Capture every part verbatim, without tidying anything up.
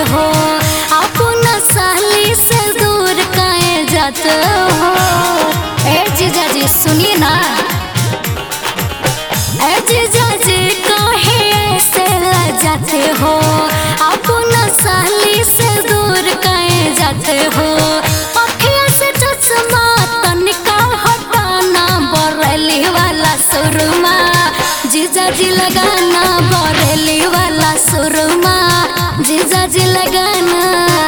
हो, अपना साली से दूर काहे जाते हो। ए जीजा जी सुनिए ना, ए जीजा जी काहे ऐसे जाते हो, अपना साली से दूर काहे जाते हो। अखियाँ से चश्मा तनिका हटाना, बरेली वाला सुरमा जीजा जी लगाना, बरेली वाला सुरमा जीजा जी लगाना।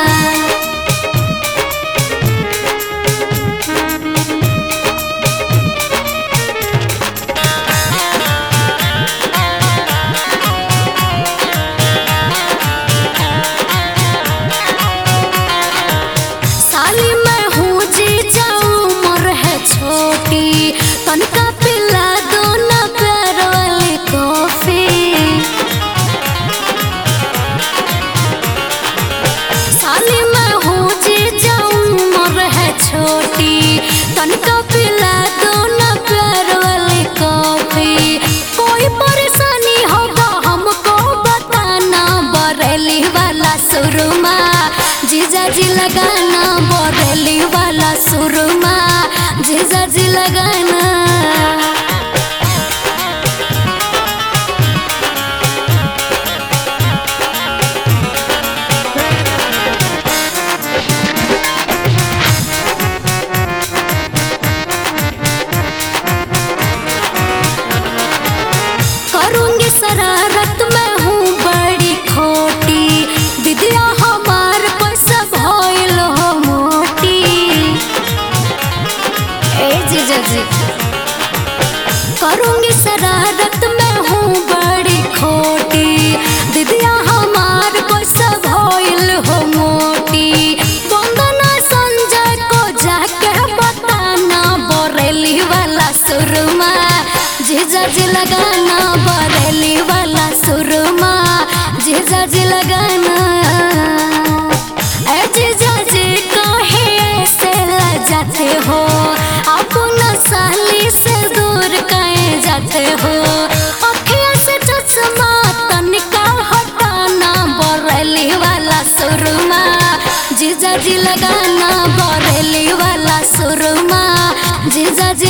साली मैं हूँ जीजा उम्र है छोटी, तनिका पिला दो ना प्यार वाली कॉफी। साली मैं हूँ जीजा उम्र है छोटी, तनिका पिला दो ना प्यार वाली कॉफी। कोई परेशानी होगा हमको बताना, बरेली वाला सुरमा जीजा जी लगाना, बरेली वाला सुरमा जीजा जी लगाना। करूंगी शरारत मैं हूँ बड़ी खोटी, दीदिया हमार पैसा भइल हो मोटी। ए जीजा जी करूंगी शरारत मैं हूँ बड़ी खोटी, दीदिया हमार पैसा भइल हो मोटी। वंदना संजय को जाके बताना, बरेली वाला सुरमा जीजा जी लगाना, बरेली वाला सुरमा जीजा जी लगाना। ए जीजा जी काहे ऐसे जाते हो, अपना साली से दूर काहे जाते हो। अखियाँ से चश्मा तनिका हटाना, बरेली वाला सुरमा जीजा जी लगाना, बरेली वाला सुरमा जीजा जी